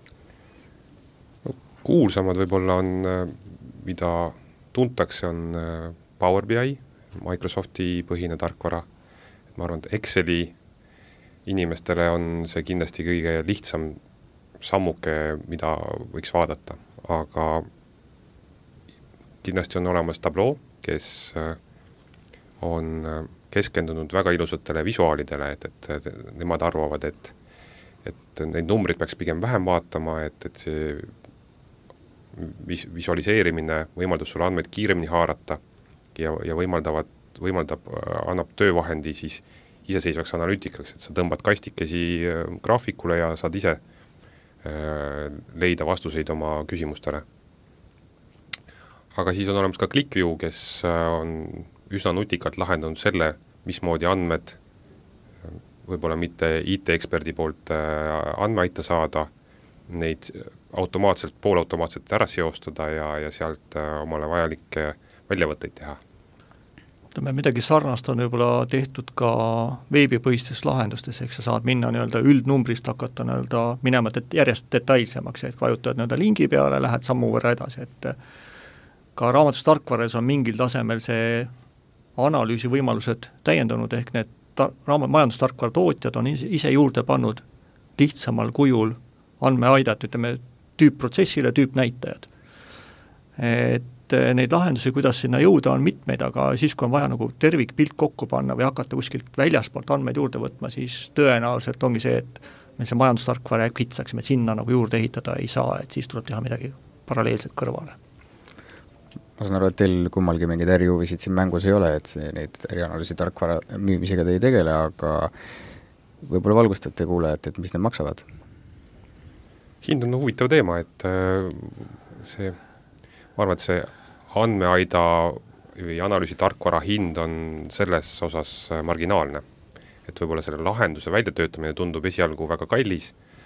Speaker 4: Kuulsamad võib-olla on, mida tuntakse, on Power B I, Microsofti põhine tarkvara. Ma arvan, et Exceli inimestele on see kindlasti kõige lihtsam sammuke, mida võiks vaadata, aga kindlasti on olemas Tableau, kes on keskendunud väga ilusatele visuaalidele, et, et nemad arvavad, et, et neid numbrid peaks pigem vähem vaatama, et, et see vis- visualiseerimine võimaldab sulle andmeid kiiremini haarata ja, ja võimaldavad, võimaldab, annab töövahendi siis iseseisvaks analüütikaks, et sa tõmbad kastikesi graafikule ja saad ise leida vastuseid oma küsimustele. Aga siis on olemas ka ClickView, kes on üsna nutikalt lahendanud selle, mismoodi andmed, võib-olla mitte I T-eksperdi poolt andmeaita saada, neid automaatselt, poolautomaatselt ära seostada ja, ja sealt omale vajalikke väljavõtteid teha.
Speaker 5: Midagi sarnast on võib-olla tehtud ka veebipõhistes lahendustes, ehk sa saad minna nii-öelda üldnumbrist hakata nii-öelda minema det- järjest detailsemaks, et vajutad nii-öelda lingi peale, lähed sammu võrra edasi, et ka raamatustarkvaras on mingil tasemel see analüüsi võimalused täiendanud, ehk need ta- raamat- majandustarkvara tootjad on ise juurde pannud lihtsamal kujul andmeaidat, ütleme, tüüpprotsessile tüüpnäitajad. Et neid lahendusi, kuidas sinna jõuda, on mitmeid, aga siis, kui on vaja nagu tervikpilt kokku panna või hakata kuskilt väljaspoolt andmeid juurde võtma, siis tõenäoliselt ongi see, et meil see majandustarkvara jääb kitsaks, me sinna nagu juurde ehitada ei saa, et siis tuleb teha midagi paralleelselt kõrvale.
Speaker 3: Ma saan aru, et teil kummalgi mingid ärihuvisid siin mängus ei ole, et see, neid ärianalüüsi tarkvara müümisega te ei tegele, aga võib-olla valgustate kuulajat, et mis need maksavad?
Speaker 4: Hind on huvitav teema, et see, ma arvan, et see andmeaida või analüüsi tarkvara hind on selles osas marginaalne. Et võib-olla selle lahenduse väljatöötamine tundub esialgu väga kallis,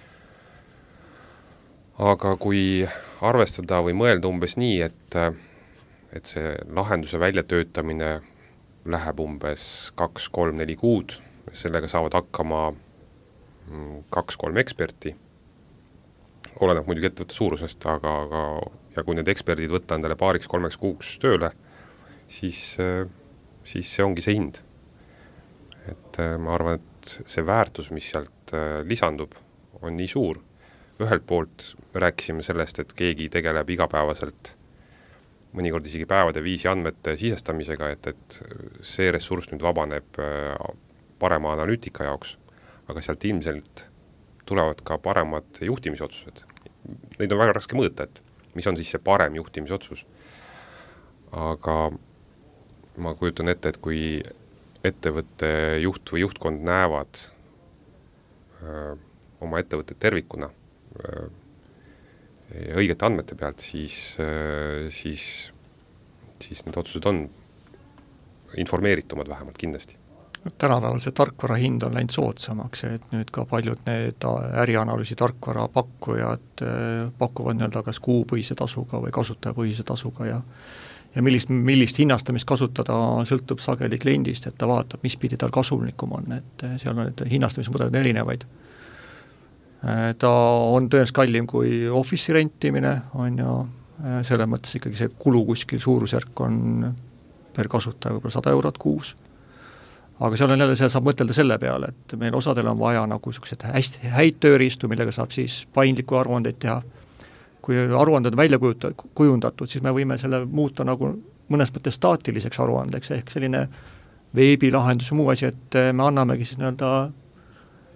Speaker 4: aga kui arvestada või mõelda umbes nii, et, et see lahenduse väljatöötamine läheb umbes kaks, kolm, neli kuud, sellega saavad hakkama kaks, kolm eksperti, oleneb muidugi ettevõtte suurusest, aga, aga ja kui need eksperdid võtta endale paariks, kolmeks kuuks tööle, siis, siis see ongi see hind. Et ma arvan, et see väärtus, mis sealt lisandub, on nii suur. Ühelt poolt rääkisime sellest, et keegi tegeleb igapäevaselt mõnikord isegi päevade viisi andmete sisestamisega, et, et see ressurss nüüd vabaneb parema analüütika jaoks, aga sealt ilmselt tulevad ka paremad juhtimisotsused. Neid on väga raske mõõta, et mis on siis see parem juhtimisotsus. Aga ma kujutan ette, et kui ettevõtte juht või juhtkond näevad öö, oma ettevõtted tervikuna öö, õigete andmete pealt, siis, öö, siis, siis need otsused on informeeritumad vähemalt kindlasti.
Speaker 5: Tänapäeval see tarkvara hind on läinud soodsamaks, et nüüd ka paljud need ärianalüüsi tarkvara pakkujad pakuvad nii-öelda kas kuupõhise tasuga või kasutajapõhise tasuga ja, ja millist, millist hinnastamist kasutada sõltub sageli kliendist, et ta vaatab, mis pidi tal kasumlikum on, et seal on need hinnastamismudelid erinevaid. Ta on tõenäoliselt kallim kui office'i rentimine, on ju, selle mõttes ikkagi see kulu kuskil suurusjärk on per kasutaja võib-olla sada eurot kuus. Aga seal on jälle, seal saab mõtelda selle peale, et meil osadel on vaja nagu sellised hästi häid tööriistu, millega saab siis paindliku aruandeid teha. Kui aruanded on välja kujundatud, siis me võime selle muuta nagu mõnes mõttes staatiliseks aruandeks, ehk selline veebilahendus ja muu asi, et me annamegi siis nii-öelda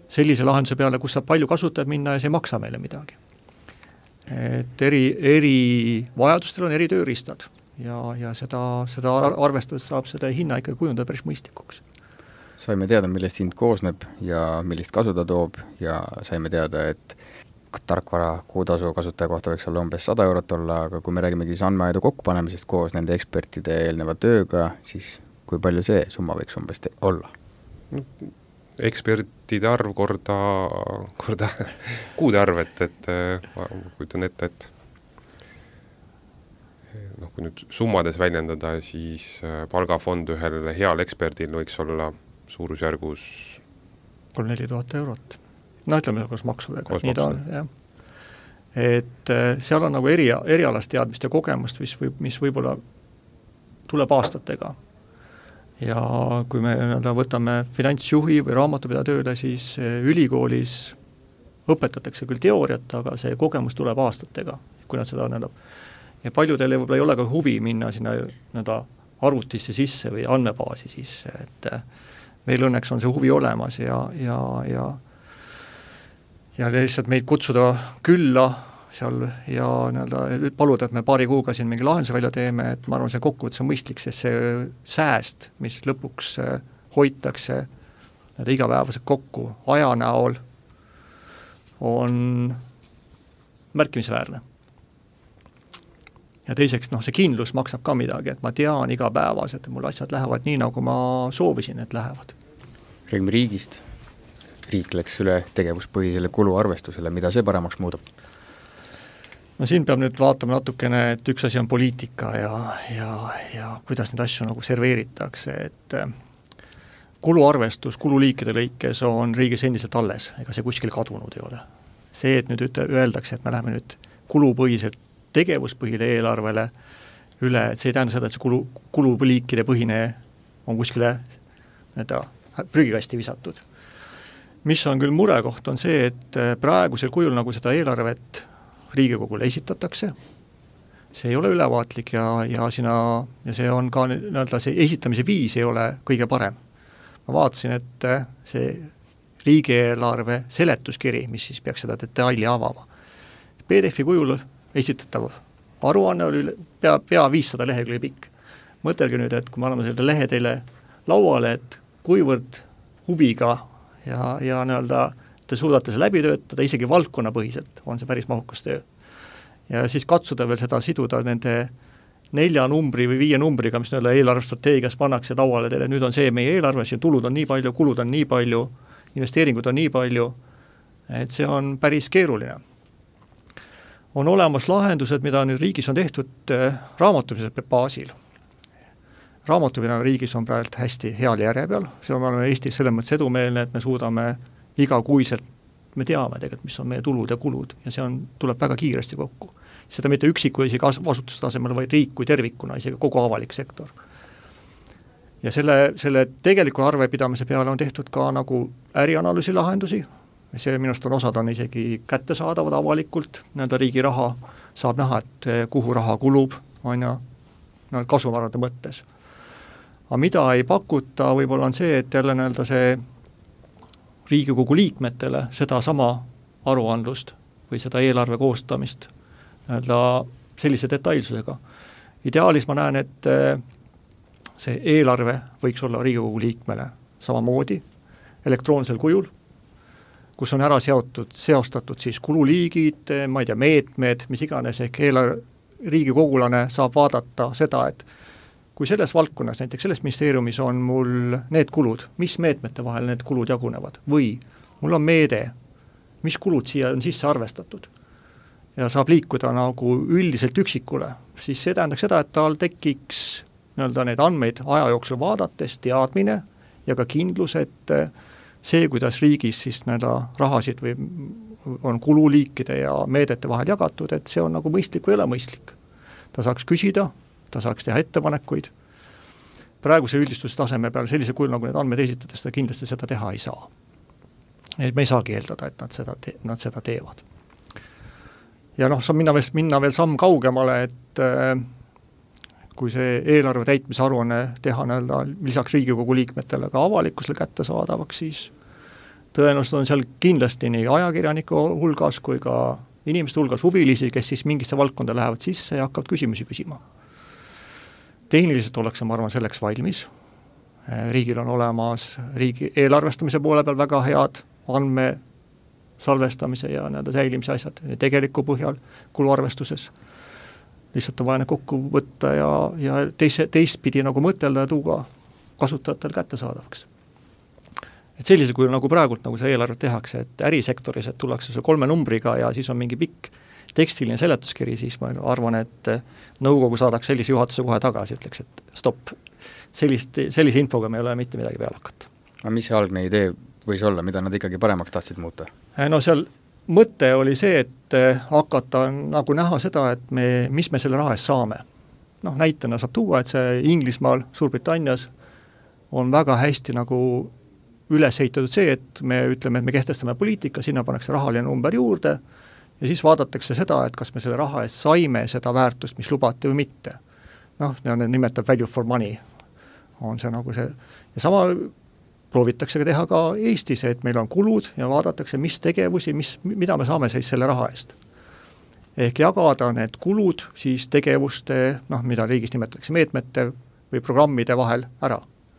Speaker 5: sellise lahenduse peale, kus saab palju kasutajad minna ja see ei maksa meile midagi. Et eri, eri vajadustel on eri tööriistad ja, ja seda, seda arvestades saab selle hinna ikka kujundada päris mõistlikuks.
Speaker 3: Saime teada, millest hind koosneb ja millist kasu ta toob ja saime teada, et tarkvara kuutasu kasutaja kohta võiks olla umbes sada eurot olla, aga kui me räägimegi siis andmeaidu kokkupanemisest koos nende ekspertide eelneva tööga, siis kui palju see summa võiks umbes te- olla?
Speaker 4: Ekspertide arv korda, korda kuude arv, et, et ma kujutan ette, et noh, kui nüüd summades väljendada, siis palgafond ühel heal eksperdil võiks olla suurusjärgus
Speaker 5: kolm-neli tuhat eurot. No ütleme koos maksudega,
Speaker 4: koos
Speaker 5: nii ta on, jah. Et seal on nagu eri, erialast teadmist ja kogemust, mis, võib, mis võib-olla tuleb aastatega. Ja kui me võtame finantsjuhi või raamatupidaja tööle, siis ülikoolis õpetatakse küll teooriat, aga see kogemus tuleb aastatega, kui nad seda nädab. Ja paljudel võib-olla ei ole ka huvi minna sinna näda, arvutisse sisse või andmebaasi sisse, et meil õnneks on see huvi olemas ja, ja, ja, ja lihtsalt meid kutsuda külla seal ja nii-öelda paluda, et me paari kuuga siin mingi lahenduse välja teeme, et ma arvan, see kokkuvõttes on mõistlik, sest see sääst, mis lõpuks hoitakse igapäevaselt kokku aja näol, on märkimisväärne. Ja teiseks, noh, see kindlus maksab ka midagi, et ma tean igapäevas, et mul asjad lähevad nii, nagu ma soovisin, et lähevad.
Speaker 3: Räägime riigist. Riik läks üle tegevuspõhisele kuluarvestusele, mida see paremaks muudab?
Speaker 5: No siin peab nüüd vaatama natukene, et üks asi on poliitika ja, ja, ja kuidas neid asju nagu serveeritakse, et kuluarvestus kululiikide lõikes on riigis endiselt alles, ega see kuskil kadunud ei ole. See, et nüüd öeldakse, et me läheme nüüd kulupõhiselt tegevuspõhile eelarvele üle, et see ei tähenda seda, et see kulu, kululiikide põhine on kuskile nii-öelda prügikasti visatud. Mis on küll murekoht, on see, et praegusel kujul nagu seda eelarvet Riigikogule esitatakse, see ei ole ülevaatlik ja, ja, sina, ja see on ka nii-öelda see esitamise viis ei ole kõige parem. Ma vaatasin, et see riigieelarve seletuskiri, mis siis peaks seda detaili avama. P D F-i kujul esitatav aruanne oli pea, pea viissada lehekülge pikk. Mõtelge nüüd, et kui me anname selle lehe teile lauale, et kuivõrd huviga ja, ja nii-öelda te suudate see läbi töötada, isegi valdkonnapõhiselt on see päris mahukas töö. Ja siis katsuda veel seda siduda nende nelja numbri või viie numbriga, mis nii-öelda eelarvestrateegias pannakse lauale teile, nüüd on see meie eelarve, siin tulud on nii palju, kulud on nii palju, investeeringud on nii palju, et see on päris keeruline. On olemas lahendused, mida nüüd riigis on tehtud raamatupidamise baasil. Raamatupidamise riigis on praegu hästi heal järje peal, see on me Eestis selles mõttes edumeelne, et me suudame igakuiselt, me teame tegelikult, mis on meie tulud ja kulud ja see on, tuleb väga kiiresti kokku. Seda mitte üksiku isegi vastutustasemel, vaid riik kui tervikuna, isegi kogu avalik sektor. Ja selle, selle tegeliku arvepidamise peale on tehtud ka nagu ärianalüüsi lahendusi, see minust on osad on isegi kättesaadavad avalikult, nii-öelda riigi raha saab näha, et kuhu raha kulub, on ja no, kasumarade mõttes. Aga mida ei pakuta, võib-olla on see, et jälle nii-öelda see Riigikogu liikmetele seda sama aruandlust või seda eelarve koostamist sellise detailsusega. Ideaalis ma näen, et see eelarve võiks olla Riigikogu liikmele samamoodi elektroonsel kujul, kus on ära seotud, seostatud siis kululiigid, ma ei tea, meetmed, mis iganes, ehk eelarve riigikogulane saab vaadata seda, et kui selles valdkonnas, näiteks selles ministeeriumis on mul need kulud, mis meetmete vahel need kulud jagunevad, või mul on meede, mis kulud siia on sisse arvestatud ja saab liikuda nagu üldiselt üksikule, siis see tähendaks seda, et tal tekiks nii-öelda neid andmeid aja jooksul vaadates teadmine ja ka kindlus, et see, kuidas riigis siis nii-öelda rahasid või on kululiikide ja meedete vahel jagatud, et see on nagu mõistlik või ei ole mõistlik. Ta saaks küsida, ta saaks teha ettepanekuid. Praeguse üldistustaseme peal sellise kujul, nagu need andmed esitades, ta kindlasti seda teha ei saa. Et me ei saagi eeldada, et nad seda, te- nad seda teevad. Ja noh, saab minna veel, minna veel samm kaugemale, et äh, kui see eelarve täitmise aruanne teha nii-öelda lisaks Riigikogu liikmetele ka avalikkusele kättesaadavaks, siis tõenäoliselt on seal kindlasti nii ajakirjaniku hulgas kui ka inimeste hulgas huvilisi, kes siis mingisse valdkonda lähevad sisse ja hakkavad küsimusi küsima. Tehniliselt ollakse, ma arvan, selleks valmis. Riigil on olemas riigi eelarvestamise poole peal väga head andme salvestamise ja nii-öelda säilimise asjad tegeliku põhjal kuluarvestuses. Lihtsalt on vaja kokku võtta ja, ja teise, teistpidi nagu mõtelda ja tuua kasutajatel kättesaadavaks. Et sellisel kujul nagu praegult nagu see eelarvet tehakse, et ärisektoris, et tullakse see kolme numbriga ja siis on mingi pikk tekstiline seletuskiri, siis ma arvan, et nõukogu saadaks sellise juhatuse kohe tagasi, ütleks, et stopp, sellist, sellise infoga me ei ole mitte midagi peale hakata.
Speaker 3: Aga mis see algne idee võis olla, mida nad ikkagi paremaks tahtsid muuta?
Speaker 5: No seal mõte oli see, et hakata nagu näha seda, et me, mis me selle raha eest saame. Noh, näitena saab tuua, et see Inglismaal, Suurbritannias on väga hästi nagu üles ehitatud see, et me ütleme, et me kehtestame poliitika, sinna pannakse rahaline number juurde ja siis vaadatakse seda, et kas me selle raha eest saime seda väärtust, mis lubati või mitte. Noh, nimetab value for money on see nagu see ja sama proovitakse ka teha ka Eestis, et meil on kulud ja vaadatakse, mis tegevusi, mis, mida me saame siis selle raha eest. Ehk jagada need kulud siis tegevuste, noh, mida riigis nimetatakse meetmete või programmide vahel ära.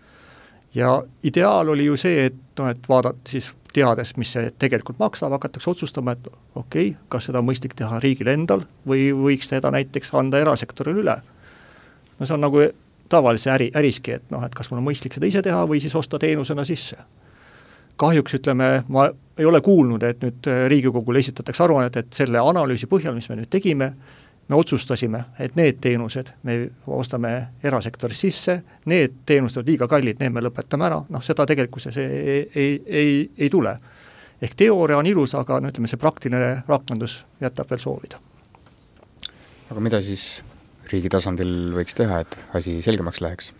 Speaker 5: Ja ideaal oli ju see, et, no, et vaadata siis teades, mis see tegelikult maksab, hakatakse otsustama, et okei, okay, kas seda on mõistlik teha riigil endal või võiks seda näiteks anda erasektoril üle. No see on nagu tavalise äri, äriski, et, noh, et kas mul on mõistlik seda ise teha või siis osta teenusena sisse. Kahjuks ütleme, ma ei ole kuulnud, et nüüd Riigikogule esitatakse aruannet, et selle analüüsi põhjal, mis me nüüd tegime, me otsustasime, et need teenused me ostame erasektoris sisse, need teenused on liiga kallid, need me lõpetame ära, noh seda tegelikkuses ei, ei, ei, ei tule. Ehk teooria on ilus, aga no, ütleme, see praktiline rakendus jätab veel soovida.
Speaker 3: Aga mida siis riigi tasandil võiks teha, et asi selgemaks läheks?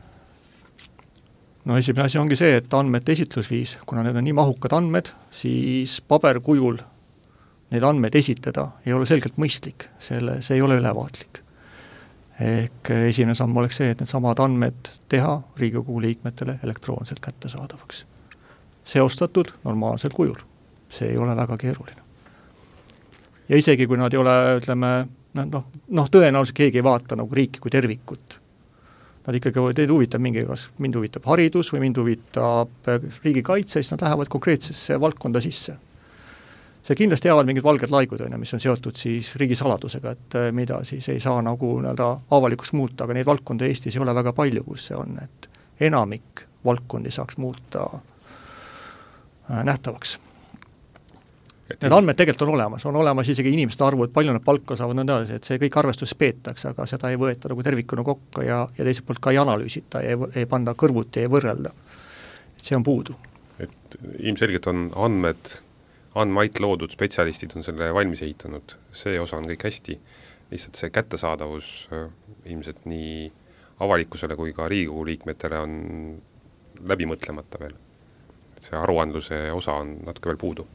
Speaker 5: No esimene asi ongi see, et andmete esitlusviis, kuna need on nii mahukad andmed, siis paberkujul neid andmeid esitada ei ole selgelt mõistlik, selle, see ei ole ülevaatlik. Ehk esimene samm oleks see, et need samad andmed teha Riigikogu liikmetele elektroonselt kättesaadavaks. Seostatud normaalsel kujul. See ei ole väga keeruline. Ja isegi kui nad ei ole, ütleme, noh, noh tõenäoliselt keegi ei vaata nagu riiki kui tervikut. Nad ikkagi teid huvitab mingi, kas mind huvitab haridus või mind huvitab riigikaitse, siis nad lähevad konkreetsesse valdkonda sisse. See kindlasti jäävad mingid valged laigud, mis on seotud siis riigisaladusega, et mida siis ei saa nagu nii-öelda avalikus muuta, aga neid valdkonda Eestis ei ole väga palju, kus see on, et enamik valdkondi saaks muuta nähtavaks. Need andmed tegelikult on olemas, on olemas isegi inimeste arvu, et palju nad palka saavad, nõnda, et see kõik arvestus peetakse, aga seda ei võeta nagu tervikuna kokku ja, ja teiselt poolt ka ei analüüsita, ei, ei panda kõrvuti, ei võrrelda. Et see on puudu.
Speaker 4: Et ilmselgelt on andmed, andmait loodud spetsialistid on selle valmis ehitanud, see osa on kõik hästi, lihtsalt see kättesaadavus ilmselt nii avalikkusele kui ka Riigikogu liikmetele on läbi mõtlemata veel. Et see aruandluse osa on natuke veel puudu.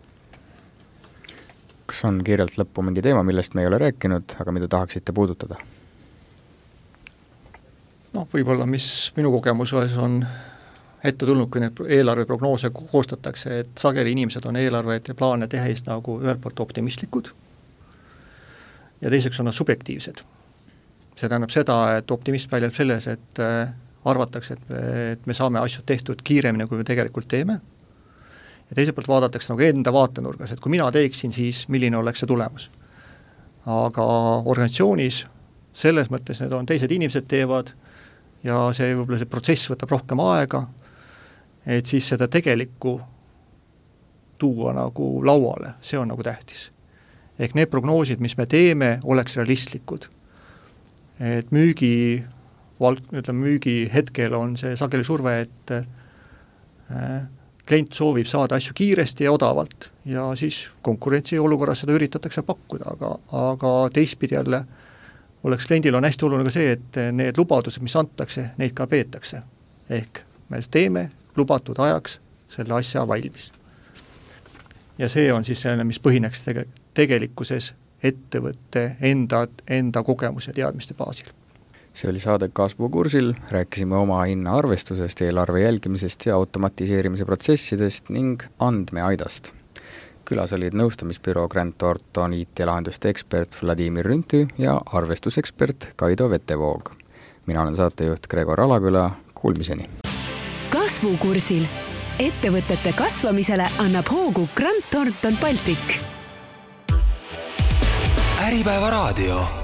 Speaker 3: Kas on kiirelt lõppu mingi teema, millest me ei ole rääkinud, aga mida tahaksite puudutada?
Speaker 5: noh, võib-olla mis minu kogemuses on ette tulnud, kui need eelarveprognoose koostatakse, et sageli inimesed on eelarveid ja plaane tehes nagu ühelt poolt optimistlikud ja teiseks on nad subjektiivsed. See tähendab seda, et optimism väljab selles, et arvatakse, et, et me saame asju tehtud kiiremini, kui me tegelikult teeme. Ja teiselt poolt vaadatakse nagu enda vaatenurgas, et kui mina teeksin, siis milline oleks see tulemus. Aga organisatsioonis selles mõttes need on teised inimesed teevad ja see võib-olla see protsess võtab rohkem aega, et siis seda tegelikku tuua nagu lauale, see on nagu tähtis. Ehk need prognoosid, mis me teeme, oleks realistlikud. Et müügi, ütleme, müügi hetkel on see sageli surve, et klient soovib saada asju kiiresti ja odavalt ja siis konkurentsi olukorras seda üritatakse pakkuda, aga, aga teistpidi jälle oleks kliendil on hästi oluline ka see, et need lubadused, mis antakse, neid ka peetakse. Ehk me teeme lubatud ajaks selle asja valmis. Ja see on siis selle, mis põhineks tege, tegelikkuses ettevõtte enda, enda kogemus ja teadmiste baasil.
Speaker 3: see oli saade Kasvukursil, rääkisime oma hinna arvestusest, eelarve jälgimisest ja automatiseerimise protsessidest ning andmeaidast. Külas olid nõustamisbüroo Grant Thornton I T-lahenduste ekspert Vladimir Rünty ja arvestusekspert Kaido Vetevoog. Mina olen saatejuht Gregor Alaküla, kuulmiseni.
Speaker 2: Kasvukursil. Ettevõtete kasvamisele annab hoogu Grant Thornton Baltic.
Speaker 1: Äripäeva raadio.